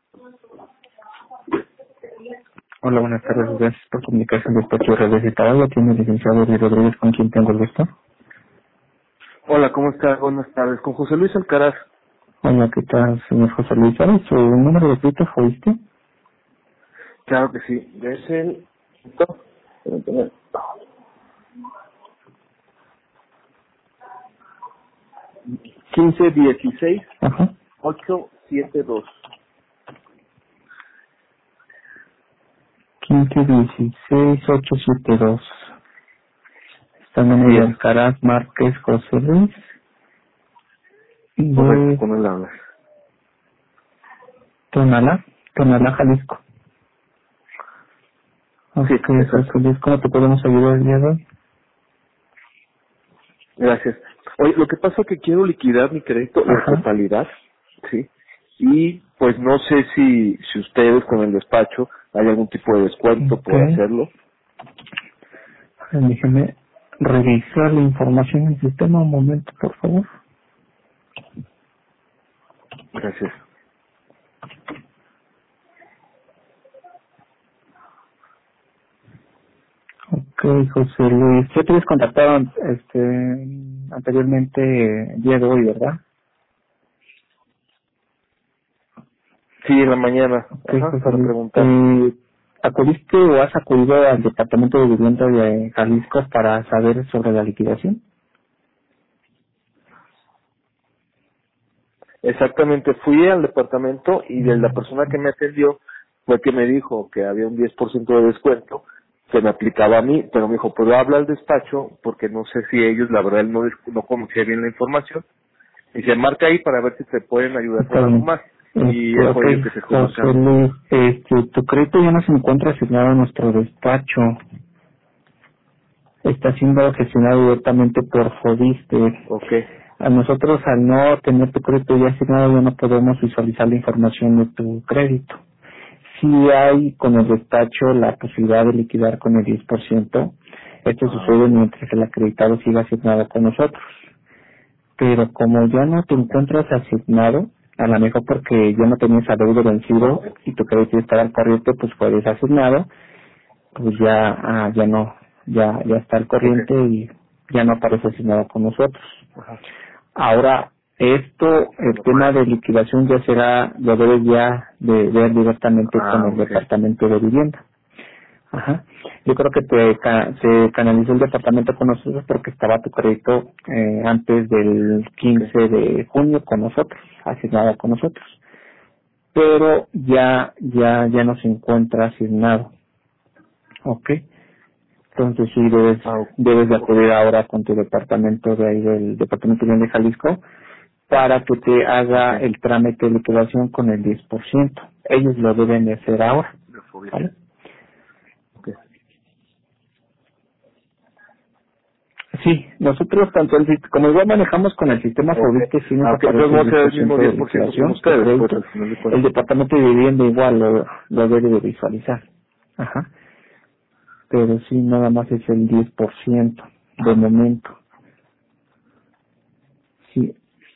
Hola, buenas tardes. Gracias por comunicarse en despacho de redes de Taragua. Tiene el licenciado Luis Rodríguez, con quien tengo el gusto. Hola, ¿cómo está? Buenas tardes. Con José Luis Alcaraz. Hola, ¿qué tal, señor José Luis? ¿Sabes su número de pito fuiste? Claro que sí. Es el 1516 Ajá. 872. 1516-872. Está el Así número de es. Alcaraz Márquez José Luis. Correcto, De con él hablas. Tonalá, Jalisco. Sí, Ok, José exacto. Luis, ¿cómo te podemos ayudar el día de hoy? Gracias. Oye, lo que pasa es que quiero liquidar mi crédito en Ajá. totalidad, ¿sí? Y pues no sé si ustedes con el despacho hay algún tipo de descuento Ok. por hacerlo. Déjeme revisar la información en el sistema. Un momento, por favor. Gracias. Ok, José Luis. Ya te habías contactado anteriormente el día de hoy, ¿verdad? Sí, en la mañana. Ok, Ajá, José para Luis. preguntar. ¿Acudiste o has acudido al Departamento de Vivienda de Jalisco para saber sobre la liquidación? Exactamente, fui al departamento y de la Mm, persona que me atendió fue que me dijo que había un 10% de descuento que me aplicaba a mí, pero me dijo, pero habla al despacho porque no sé si ellos, la verdad, no conocía bien la información. Y se marca ahí para ver si te pueden ayudar Está con algo bien. más. Y es Ok, por ello que te estoy José marcando. Luis, tu crédito ya no se encuentra asignado a nuestro despacho. Está siendo gestionado directamente por Fodiste. Ok. A nosotros, al no tener tu crédito ya asignado, ya no podemos visualizar la información de tu crédito. Sí hay con el despacho la posibilidad de liquidar con el 10%. Esto Ah, sucede ok. mientras el acreditado siga asignado con nosotros. Pero como ya no te encuentras asignado, a lo mejor porque ya no tenías adeudo vencido y tu crédito estaba al corriente, pues puedes asignado, pues ya, ya está al Ok. corriente y ya no aparece asignado con nosotros. Ajá. Ahora, el Ok. tema de liquidación lo debes ya de ver directamente con Ah, el ok. departamento de vivienda. Ajá. Yo creo que se canalizó el departamento con nosotros porque estaba tu crédito antes del Ok. 15 de junio con nosotros, asignado con nosotros. Pero ya no se encuentra asignado. ¿Ok? Entonces sí Ah, debes de ok. acudir ahora con tu departamento de ahí del departamento de Jalisco para que te Ok. haga el trámite de liquidación con el 10%. Ellos lo deben de hacer ahora, De fobia. ¿vale? Ok. Sí, nosotros tanto como igual manejamos con el sistema Ok. COVID que sí nos Ah, ok. Entonces aparece el vamos a hacer el mismo 10% de 10% con liquidación, tu ustedes, pues, crédito, al final de el cuentas. departamento de vivienda igual lo debe de visualizar. Ajá. Pero sí, nada más es el 10% de momento. Sí.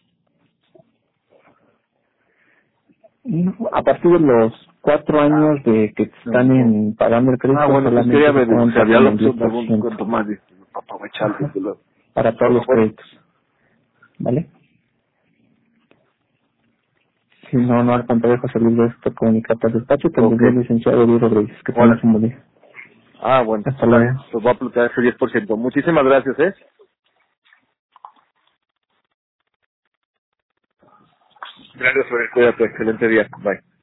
No, a partir de los 4 años de que te No, están no. pagando el Ah, crédito, bueno, pues quería solamente se ver, digo, si cuenta había con la el opción de algún 10%. descuento más, para aprovechar Ajá. desde luego. Para todos Bueno, los bueno. créditos. ¿Vale? Si no, no al contrario, José Luis, gracias por comunicarte al despacho. Te Ok. envió el licenciado Luis Rodríguez. Que tengas Hola. un buen día. Ah, bueno, Hasta está bien. luego. Pues voy a aplicar ese 10%. Muchísimas gracias, ¿eh? Gracias, Fer. Cuídate. Excelente día. Bye.